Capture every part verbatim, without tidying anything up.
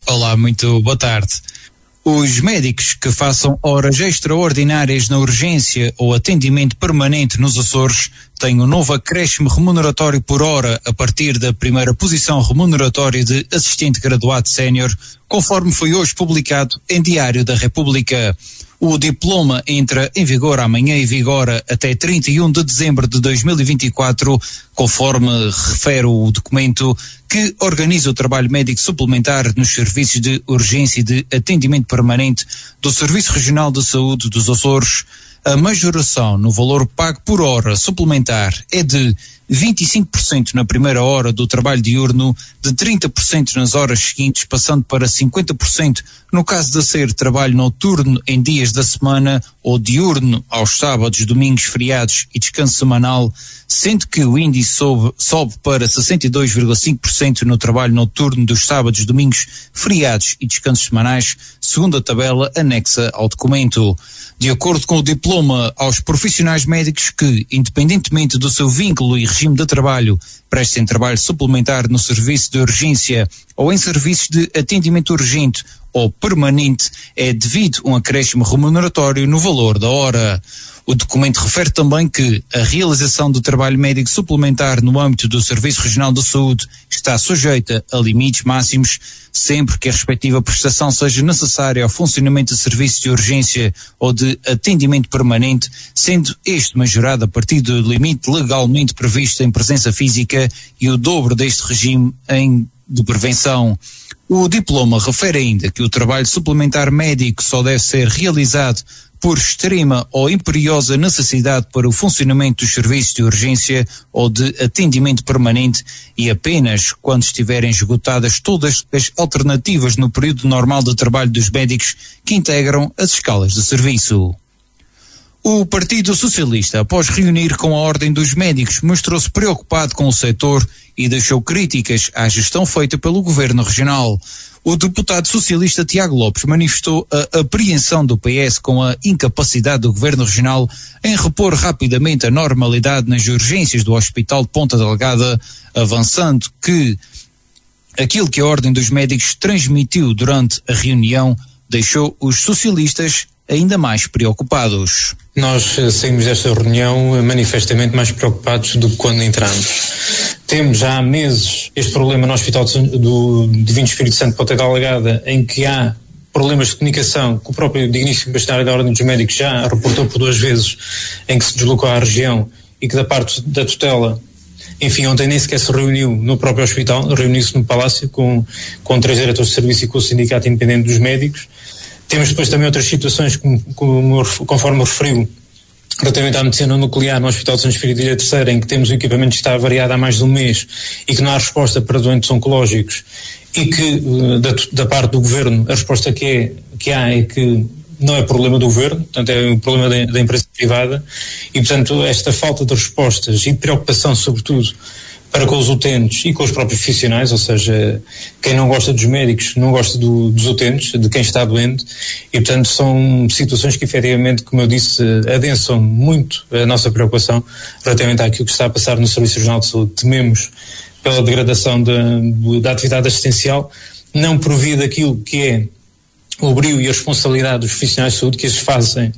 Olá, muito boa tarde. Os médicos que façam horas extraordinárias na urgência ou atendimento permanente nos Açores têm um novo acréscimo remuneratório por hora a partir da primeira posição remuneratória de assistente graduado sénior, conforme foi hoje publicado em Diário da República. O diploma entra em vigor amanhã e vigora até trinta e um de dezembro de dois mil e vinte e quatro, conforme refere o documento que organiza o trabalho médico suplementar nos serviços de urgência e de atendimento permanente do Serviço Regional de Saúde dos Açores. A majoração no valor pago por hora suplementar é de vinte e cinco por cento na primeira hora do trabalho diurno, de trinta por cento nas horas seguintes, passando para cinquenta por cento no caso de ser trabalho noturno em dias da semana ou diurno aos sábados, domingos, feriados e descanso semanal, sendo que o índice sobe, sobe para sessenta e dois vírgula cinco por cento no trabalho noturno dos sábados, domingos, feriados e descansos semanais, segundo a tabela anexa ao documento. De acordo com o diploma, aos profissionais médicos que, independentemente do seu vínculo e regime de trabalho, prestem trabalho suplementar no serviço de urgência ou em serviços de atendimento urgente ou permanente, é devido um acréscimo remuneratório no valor da hora. O documento refere também que a realização do trabalho médico suplementar no âmbito do Serviço Regional de Saúde está sujeita a limites máximos, sempre que a respectiva prestação seja necessária ao funcionamento de serviços de urgência ou de atendimento permanente, sendo este majorado a partir do limite legalmente previsto em presença física e o dobro deste regime em de prevenção. O diploma refere ainda que o trabalho suplementar médico só deve ser realizado por extrema ou imperiosa necessidade para o funcionamento dos serviços de urgência ou de atendimento permanente e apenas quando estiverem esgotadas todas as alternativas no período normal de trabalho dos médicos que integram as escalas de serviço. O Partido Socialista, após reunir com a Ordem dos Médicos, mostrou-se preocupado com o setor e deixou críticas à gestão feita pelo Governo Regional. O deputado socialista Tiago Lopes manifestou a apreensão do P S com a incapacidade do Governo Regional em repor rapidamente a normalidade nas urgências do Hospital de Ponta Delgada, avançando que aquilo que a Ordem dos Médicos transmitiu durante a reunião deixou os socialistas ainda mais preocupados. Nós saímos desta reunião manifestamente mais preocupados do que quando entramos. Temos já há meses este problema no Hospital do Divino Espírito Santo de Ponta Delgada, em que há problemas de comunicação que o próprio digníssimo bastonário da Ordem dos Médicos já reportou por duas vezes, em que se deslocou à região e que da parte da tutela, enfim, ontem nem sequer se reuniu no próprio hospital, reuniu-se no Palácio com, com três diretores de serviço e com o Sindicato Independente dos Médicos. Temos depois também outras situações, como, como, conforme referiu, relativamente à medicina nuclear no Hospital de São Espírito de Ilha Terceira, em que temos o equipamento que está avariado há mais de um mês e que não há resposta para doentes oncológicos e que, da, da parte do Governo, a resposta que, é, que há é que não é problema do Governo, portanto é um problema da, da empresa privada e, portanto, esta falta de respostas e preocupação, sobretudo, para com os utentes e com os próprios profissionais, ou seja, quem não gosta dos médicos não gosta do, dos utentes, de quem está doente, e portanto são situações que efetivamente, como eu disse, adensam muito a nossa preocupação relativamente àquilo que está a passar no Serviço Regional de Saúde. Tememos pela degradação da, da atividade assistencial, não por via daquilo que é o brio e a responsabilidade dos profissionais de saúde, que eles fazem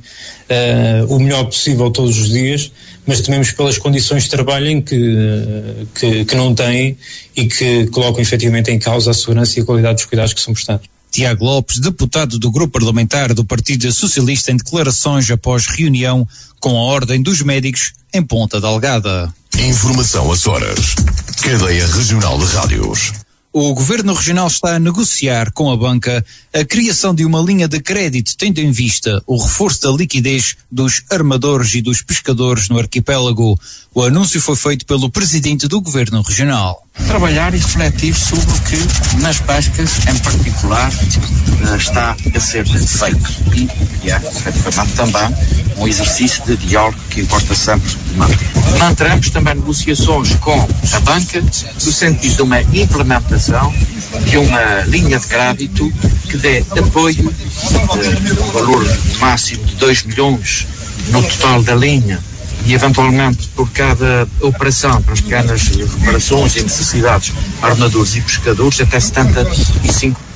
uh, o melhor possível todos os dias, mas tememos pelas condições de trabalho em que, que, que não têm e que colocam efetivamente em causa a segurança e a qualidade dos cuidados que são prestados. Tiago Lopes, deputado do Grupo Parlamentar do Partido Socialista, em declarações após reunião com a Ordem dos Médicos em Ponta Delgada. Informação às horas. Cadeia Regional de Rádios. O Governo Regional está a negociar com a banca a criação de uma linha de crédito, tendo em vista o reforço da liquidez dos armadores e dos pescadores no arquipélago. O anúncio foi feito pelo Presidente do Governo Regional. Trabalhar e refletir sobre o que nas pescas, em particular, está a ser feito. E é, efetivamente, também um exercício de diálogo que importa sempre manter. Manteremos também negociações com a banca, no sentido de uma implementação de uma linha de crédito que dê apoio, uh, valor máximo de dois milhões no total da linha, e eventualmente por cada operação, para as pequenas reparações e necessidades, armadores e pescadores, até setenta e cinco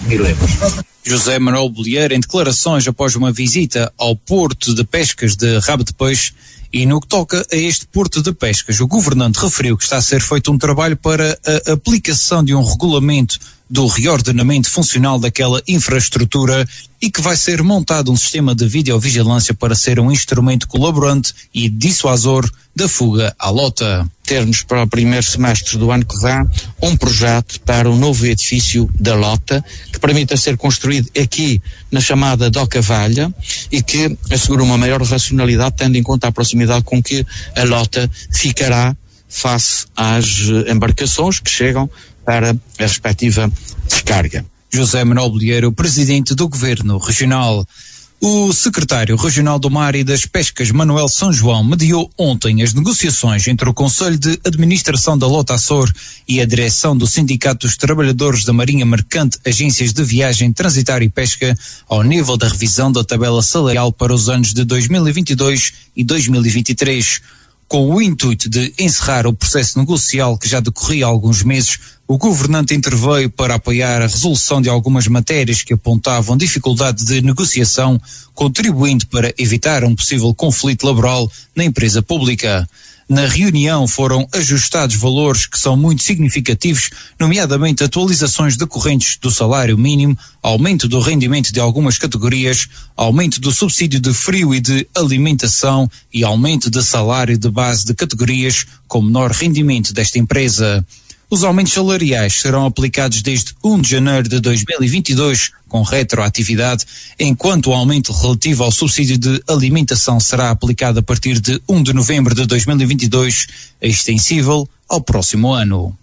mil euros. José Manuel Bolieiro, em declarações após uma visita ao Porto de Pescas de Rabo de Peixe. E no que toca a este Porto de Pescas, o governante referiu que está a ser feito um trabalho para a aplicação de um regulamento do reordenamento funcional daquela infraestrutura e que vai ser montado um sistema de videovigilância para ser um instrumento colaborante e dissuasor da fuga à lota. Termos para o primeiro semestre do ano que vem um projeto para um novo edifício da lota que permita ser construído aqui na chamada Doca Velha e que assegure uma maior racionalidade, tendo em conta a proximidade com que a lota ficará face às embarcações que chegam para a respectiva descarga. José Manuel Bolieiro, presidente do Governo Regional. O secretário regional do Mar e das Pescas, Manuel São João, mediou ontem as negociações entre o Conselho de Administração da Lota Açor e a direção do Sindicato dos Trabalhadores da Marinha Mercante, Agências de Viagem, Transitário e Pesca, ao nível da revisão da tabela salarial para os anos de dois mil e vinte e dois e dois mil e vinte e três. Com o intuito de encerrar o processo negocial que já decorria há alguns meses, o governante interveio para apoiar a resolução de algumas matérias que apontavam dificuldade de negociação, contribuindo para evitar um possível conflito laboral na empresa pública. Na reunião foram ajustados valores que são muito significativos, nomeadamente atualizações decorrentes do salário mínimo, aumento do rendimento de algumas categorias, aumento do subsídio de frio e de alimentação e aumento de salário de base de categorias com menor rendimento desta empresa. Os aumentos salariais serão aplicados desde primeiro de janeiro de dois mil e vinte e dois, com retroatividade, enquanto o aumento relativo ao subsídio de alimentação será aplicado a partir de primeiro de novembro de dois mil e vinte e dois, extensível ao próximo ano.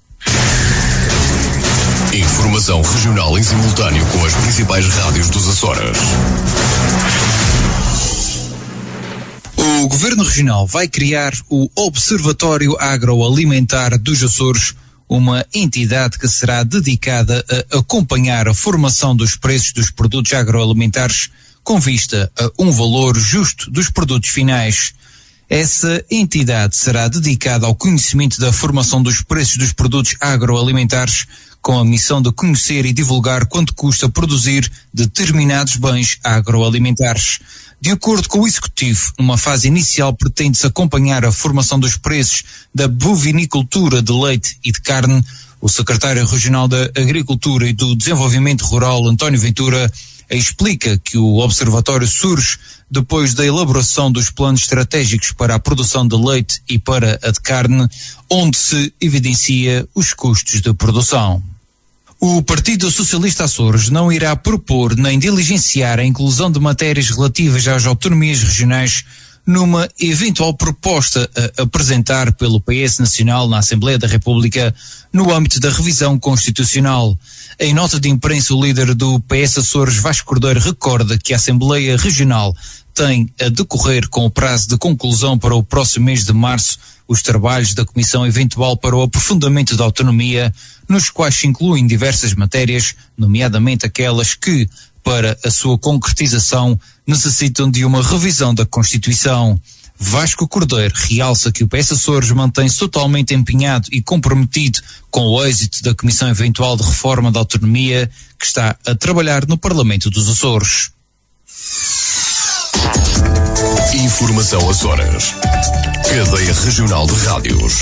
Informação regional em simultâneo com as principais rádios dos Açores. O Governo Regional vai criar o Observatório Agroalimentar dos Açores, uma entidade que será dedicada a acompanhar a formação dos preços dos produtos agroalimentares com vista a um valor justo dos produtos finais. Essa entidade será dedicada ao conhecimento da formação dos preços dos produtos agroalimentares, com a missão de conhecer e divulgar quanto custa produzir determinados bens agroalimentares. De acordo com o Executivo, numa fase inicial pretende-se acompanhar a formação dos preços da bovinicultura de leite e de carne. O secretário regional da Agricultura e do Desenvolvimento Rural, António Ventura, explica que o observatório surge depois da elaboração dos planos estratégicos para a produção de leite e para a de carne, onde se evidencia os custos de produção. O Partido Socialista Açores não irá propor nem diligenciar a inclusão de matérias relativas às autonomias regionais numa eventual proposta a apresentar pelo P S Nacional na Assembleia da República no âmbito da revisão constitucional. Em nota de imprensa, o líder do P S Açores, Vasco Cordeiro, recorda que a Assembleia Regional tem a decorrer com o prazo de conclusão para o próximo mês de março os trabalhos da Comissão Eventual para o Aprofundamento da Autonomia, nos quais se incluem diversas matérias, nomeadamente aquelas que, para a sua concretização, necessitam de uma revisão da Constituição. Vasco Cordeiro realça que o P S Açores mantém-se totalmente empenhado e comprometido com o êxito da Comissão Eventual de Reforma da Autonomia, que está a trabalhar no Parlamento dos Açores. Informação Açores. Cadeia Regional de Rádios.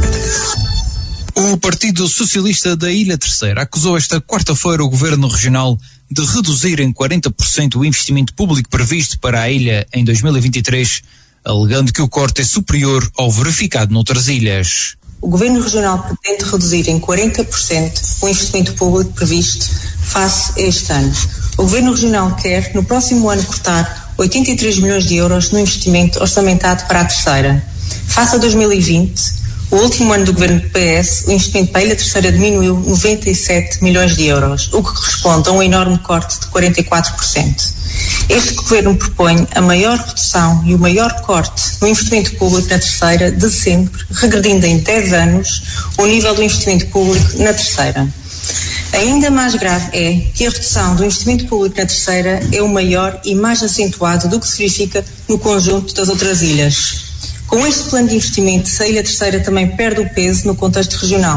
O Partido Socialista da Ilha Terceira acusou esta quarta-feira o Governo Regional de reduzir em quarenta por cento o investimento público previsto para a ilha em dois mil e vinte e três, alegando que o corte é superior ao verificado noutras ilhas. O Governo Regional pretende reduzir em quarenta por cento o investimento público previsto face a este ano. O Governo Regional quer, no próximo ano, cortar oitenta e três milhões de euros no investimento orçamentado para a Terceira. Face a dois mil e vinte, o último ano do Governo do P S, o investimento para a Ilha Terceira diminuiu noventa e sete milhões de euros, o que corresponde a um enorme corte de quarenta e quatro por cento. Este Governo propõe a maior redução e o maior corte no investimento público na Terceira de sempre, regredindo em dez anos o nível do investimento público na Terceira. Ainda mais grave é que a redução do investimento público na Terceira é o maior e mais acentuado do que se verifica no conjunto das outras ilhas. Com este plano de investimento, a Ilha Terceira também perde o peso no contexto regional,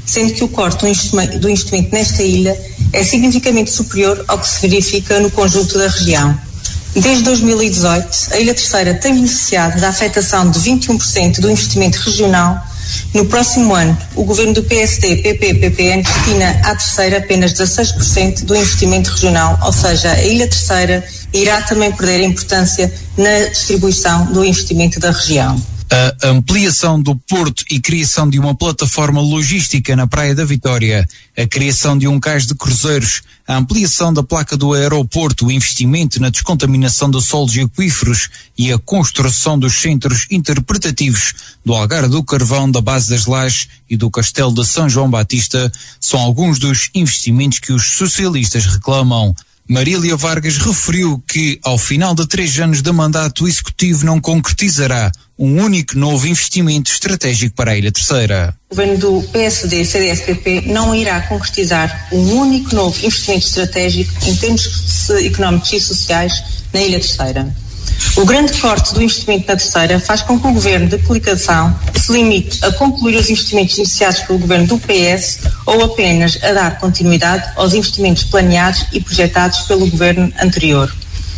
sendo que o corte do investimento, do investimento nesta ilha é significativamente superior ao que se verifica no conjunto da região. Desde dois mil e dezoito, a Ilha Terceira tem beneficiado da afetação de vinte e um por cento do investimento regional. No próximo ano, o governo do P S D, P P, P P N destina à Terceira apenas dezasseis por cento do investimento regional, ou seja, a Ilha Terceira irá também perder a importância na distribuição do investimento da região. A ampliação do porto e criação de uma plataforma logística na Praia da Vitória, a criação de um cais de cruzeiros, a ampliação da placa do aeroporto, o investimento na descontaminação de solos e aquíferos e a construção dos centros interpretativos do Algarve do Carvão, da Base das Lajes e do Castelo de São João Batista são alguns dos investimentos que os socialistas reclamam. Marília Vargas referiu que, ao final de três anos de mandato, o Executivo não concretizará um único novo investimento estratégico para a Ilha Terceira. O governo do P S D, C D S, P P não irá concretizar um único novo investimento estratégico em termos económicos e sociais na Ilha Terceira. O grande corte do investimento na Terceira faz com que o governo de coligação se limite a concluir os investimentos iniciados pelo governo do P S ou apenas a dar continuidade aos investimentos planeados e projetados pelo governo anterior.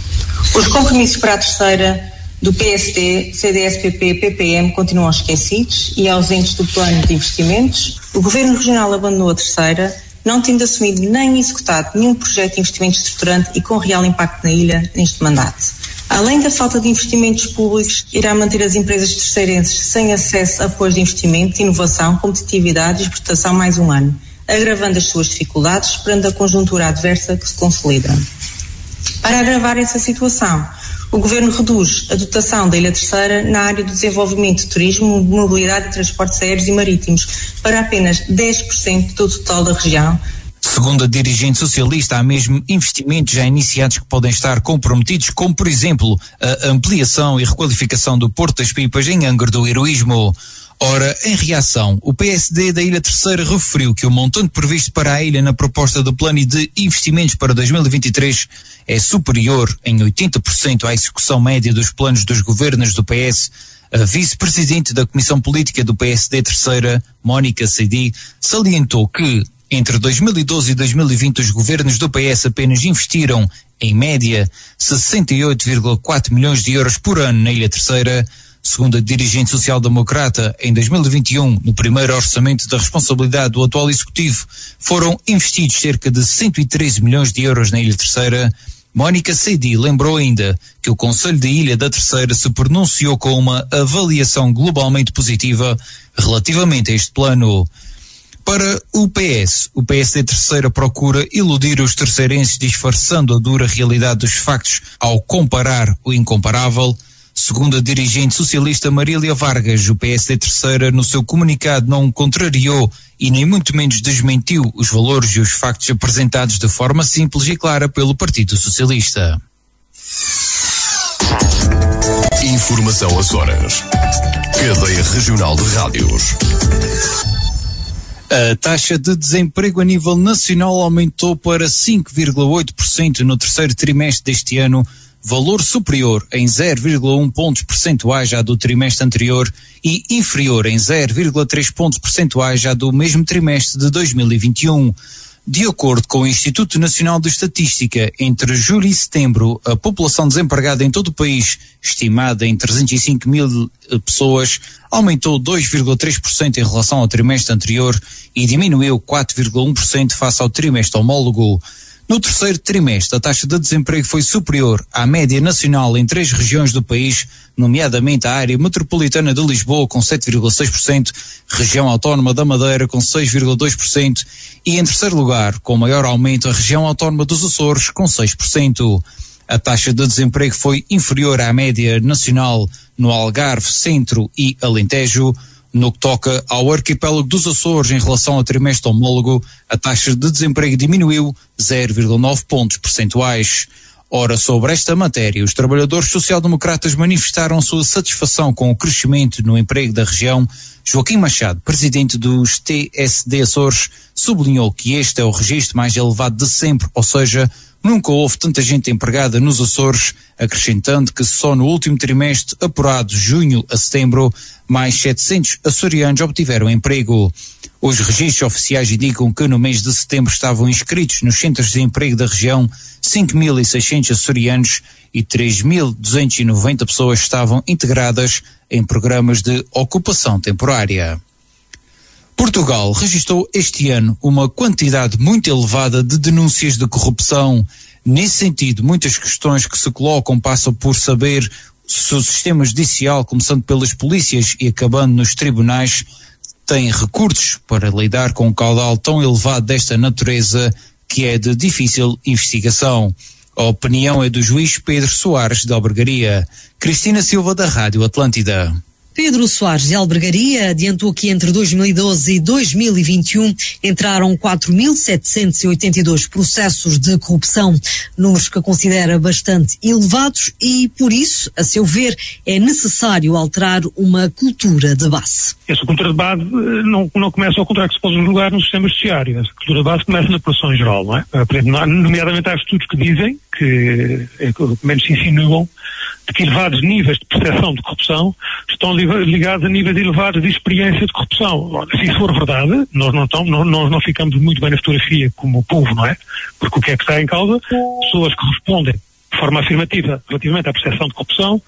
Os compromissos para a Terceira do P S D, C D S, P P, P P M continuam esquecidos e ausentes do plano de investimentos. O governo regional abandonou a Terceira, não tendo assumido nem executado nenhum projeto de investimento estruturante e com real impacto na ilha neste mandato. Além da falta de investimentos públicos, irá manter as empresas terceirenses sem acesso a apoios de investimento, inovação, competitividade e exportação mais um ano, agravando as suas dificuldades, esperando a conjuntura adversa que se consolida. Para agravar essa situação, o Governo reduz a dotação da Ilha Terceira na área do desenvolvimento de turismo, mobilidade e transportes aéreos e marítimos para apenas dez por cento do total da região. Segundo a dirigente socialista, há mesmo investimentos já iniciados que podem estar comprometidos, como por exemplo a ampliação e requalificação do Porto das Pipas em Angra do Heroísmo. Ora, em reação, o P S D da Ilha Terceira referiu que o montante previsto para a ilha na proposta do plano de investimentos para dois mil e vinte e três é superior em oitenta por cento à execução média dos planos dos governos do P S. A vice-presidente da Comissão Política do P S D Terceira, Mónica Seydi, salientou que entre dois mil e doze e dois mil e vinte os governos do P S apenas investiram, em média, sessenta e oito vírgula quatro milhões de euros por ano na Ilha Terceira. Segundo a dirigente social-democrata, em dois mil e vinte e um, no primeiro orçamento da responsabilidade do atual Executivo, foram investidos cerca de cento e treze milhões de euros na Ilha Terceira. Mónica Seydi lembrou ainda que o Conselho de Ilha da Terceira se pronunciou com uma avaliação globalmente positiva relativamente a este plano. Para o P S, o P S D Terceira procura iludir os terceirenses disfarçando a dura realidade dos factos ao comparar o incomparável. Segundo a dirigente socialista Marília Vargas, o P S D Terceira no seu comunicado não contrariou e nem muito menos desmentiu os valores e os factos apresentados de forma simples e clara pelo Partido Socialista. Informação Açores. Cadeia Regional de Rádios. A taxa de desemprego a nível nacional aumentou para cinco vírgula oito por cento no terceiro trimestre deste ano, valor superior em zero vírgula um pontos percentuais à do trimestre anterior e inferior em zero vírgula três pontos percentuais à do mesmo trimestre de dois mil e vinte e um. De acordo com o Instituto Nacional de Estatística, entre julho e setembro, a população desempregada em todo o país, estimada em trezentos e cinco mil pessoas, aumentou dois vírgula três por cento em relação ao trimestre anterior e diminuiu quatro vírgula um por cento face ao trimestre homólogo. No terceiro trimestre, a taxa de desemprego foi superior à média nacional em três regiões do país, nomeadamente a área metropolitana de Lisboa com sete vírgula seis por cento, região autónoma da Madeira com seis vírgula dois por cento e em terceiro lugar, com maior aumento, a região autónoma dos Açores com seis por cento. A taxa de desemprego foi inferior à média nacional no Algarve, Centro e Alentejo. No que toca ao arquipélago dos Açores, em relação ao trimestre homólogo, a taxa de desemprego diminuiu zero vírgula nove pontos percentuais. Ora, sobre esta matéria, os trabalhadores social-democratas manifestaram sua satisfação com o crescimento no emprego da região. Joaquim Machado, presidente dos T S D Açores, sublinhou que este é o registro mais elevado de sempre, ou seja, Nunca houve tanta gente empregada nos Açores, acrescentando que só no último trimestre apurado, junho a setembro, mais setecentos açorianos obtiveram emprego. Os registros oficiais indicam que no mês de setembro estavam inscritos nos centros de emprego da região cinco mil e seiscentos açorianos e três mil duzentas e noventa pessoas estavam integradas em programas de ocupação temporária. Portugal registrou este ano uma quantidade muito elevada de denúncias de corrupção. Nesse sentido, muitas questões que se colocam passam por saber se o sistema judicial, começando pelas polícias e acabando nos tribunais, tem recursos para lidar com um caudal tão elevado desta natureza que é de difícil investigação. A opinião é do juiz Pedro Soares de Albergaria. Cristina Silva, da Rádio Atlântida. Pedro Soares de Albergaria adiantou que entre dois mil e doze e dois mil e vinte e um entraram quatro mil setecentos e oitenta e dois processos de corrupção, números que considera bastante elevados e, por isso, a seu ver, é necessário alterar uma cultura de base. Essa cultura de base não, não começa ao contrário que se pode julgar no sistema judiciário. Essa cultura de base começa na população em geral, não é? Nomeadamente há estudos que dizem, que pelo menos se insinuam, de que elevados níveis de percepção de corrupção estão ligados a níveis elevados de experiência de corrupção. Se isso for verdade, nós não, estamos, nós, nós não ficamos muito bem na fotografia como povo, não é? Porque o que é que está em causa? Pessoas que respondem de forma afirmativa relativamente à percepção de corrupção,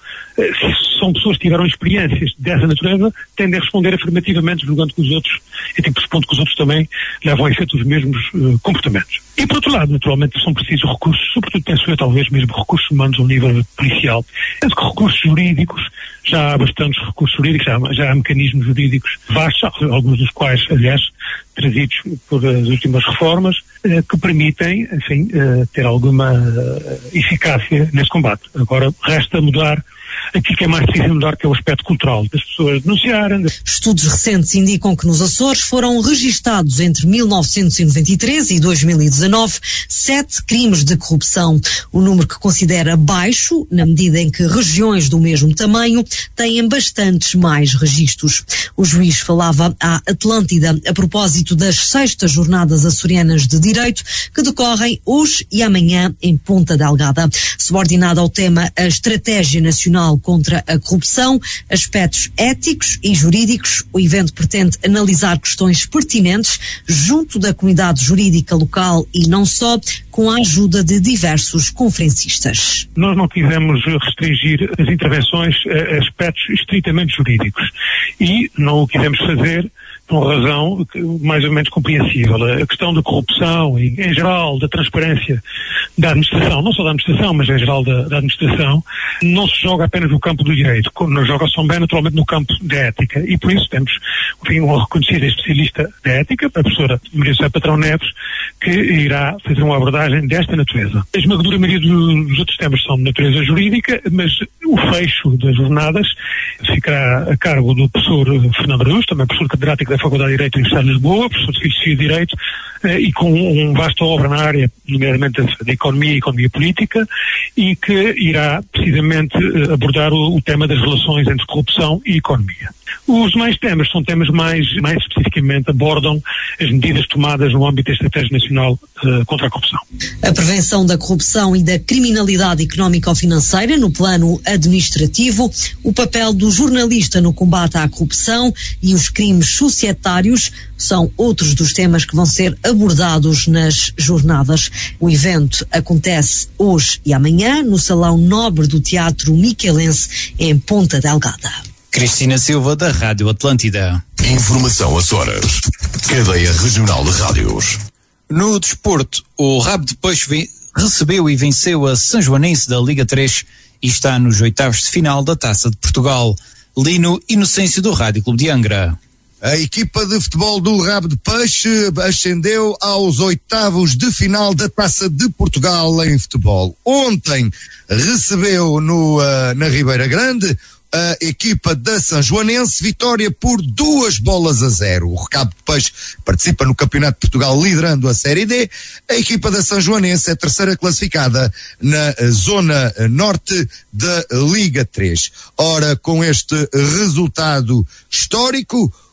se são pessoas que tiveram experiências dessa natureza, tendem a responder afirmativamente, julgando que os outros, e tem pressupondo que os outros também levam a efeito os mesmos uh, comportamentos. E por outro lado, naturalmente, são precisos recursos, sobretudo penso eu talvez mesmo recursos humanos ao nível policial. Penso que recursos jurídicos, já há bastantes recursos jurídicos, já há, já há mecanismos jurídicos vastos, alguns dos quais, aliás, trazidos por as últimas reformas, eh, que permitem, enfim, eh, ter alguma eh, eficácia nesse combate. Agora, resta mudar aquilo que é mais difícil mudar, que é o aspecto cultural, das pessoas denunciarem. Estudos recentes indicam que nos Açores foram registados entre mil novecentos e noventa e três e dois mil e dezanove sete crimes de corrupção, o número que considera baixo, na medida em que regiões do mesmo tamanho têm bastantes mais registros. O juiz falava à Atlântida a propósito das sextas jornadas açorianas de direito que decorrem hoje e amanhã em Ponta Delgada. Subordinada ao tema a Estratégia Nacional contra a Corrupção, aspectos éticos e jurídicos, o evento pretende analisar questões pertinentes junto da comunidade jurídica local e não só, com a ajuda de diversos conferencistas. Nós não quisemos restringir as intervenções a aspectos estritamente jurídicos e não o quisemos fazer por uma razão mais ou menos compreensível. A questão da corrupção e, em geral, da transparência da administração, não só da administração, mas em geral da, da administração, não se joga apenas no campo do direito, não joga-se também naturalmente no campo da ética. E por isso temos, enfim, uma reconhecida especialista da ética, a professora Maria José Patrão Neves, que irá fazer uma abordagem desta natureza. A esmagadora maioria dos outros temas são de natureza jurídica, mas o fecho das jornadas ficará a cargo do professor Fernando Araújo, também professor catedrático da Faculdade de Direito da Universidade de Lisboa, professor de Filosofia e Direito, eh, e com um vasta obra na área, nomeadamente da economia e economia política, e que irá precisamente eh, abordar o, o tema das relações entre corrupção e economia. Os demais temas são temas mais, mais especificamente abordam as medidas tomadas no âmbito da Estratégia Nacional uh, contra a Corrupção. A prevenção da corrupção e da criminalidade económica ou financeira no plano administrativo, o papel do jornalista no combate à corrupção e os crimes societários são outros dos temas que vão ser abordados nas jornadas. O evento acontece hoje e amanhã no Salão Nobre do Teatro Miquelense, em Ponta Delgada. Cristina Silva, da Rádio Atlântida. Informação Açores. Cadeia Regional de Rádios. No desporto, o Rabo de Peixe recebeu e venceu a Sanjoanense da Liga três e está nos oitavos de final da Taça de Portugal. Lino Inocêncio, do Rádio Clube de Angra. A equipa de futebol do Rabo de Peixe ascendeu aos oitavos de final da Taça de Portugal em futebol. Ontem recebeu no, uh, na Ribeira Grande a equipa da Sanjoanense, vitória por duas bolas a zero. O Rabo de Peixe participa no Campeonato de Portugal liderando a Série D. A equipa da Sanjoanense é a terceira classificada na zona norte da Liga três. Ora, com este resultado histórico,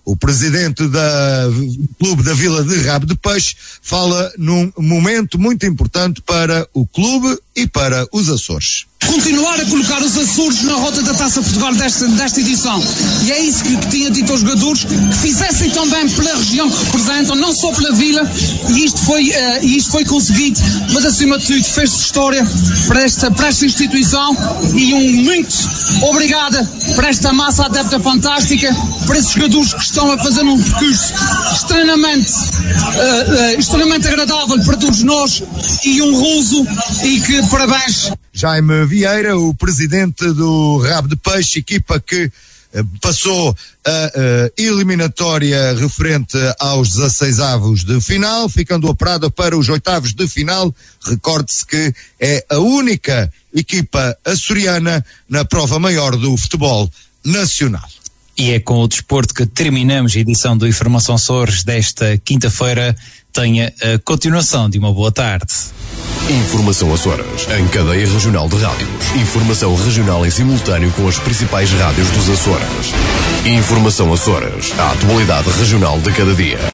O presidente da clube da Vila de Rabo de Peixe fala num momento muito importante para o clube e para os Açores. Continuar a colocar os Açores na rota da Taça Portugal desta, desta edição. E é isso que, que tinha dito aos jogadores, que fizessem também pela região que representam, não só pela Vila, e isto foi, uh, e isto foi conseguido, mas acima de tudo fez-se história para esta, para esta instituição, e um muito obrigada para esta massa adepta fantástica, para esses jogadores que estão a fazer um percurso extremamente, uh, uh, extremamente agradável para todos nós, e honroso, e que parabéns. Jaime Vieira, o presidente do Rabo de Peixe, equipa que eh, passou a, a eliminatória referente aos dezasseis avos de final, ficando operada para os oitavos de final. Recorde-se que é a única equipa açoriana na prova maior do futebol nacional. E é com o desporto que terminamos a edição do Informação Açores desta quinta-feira. Tenha a continuação de uma boa tarde. Informação Açores, em cadeia regional de rádios. Informação regional em simultâneo com as principais rádios dos Açores. Informação Açores, a atualidade regional de cada dia.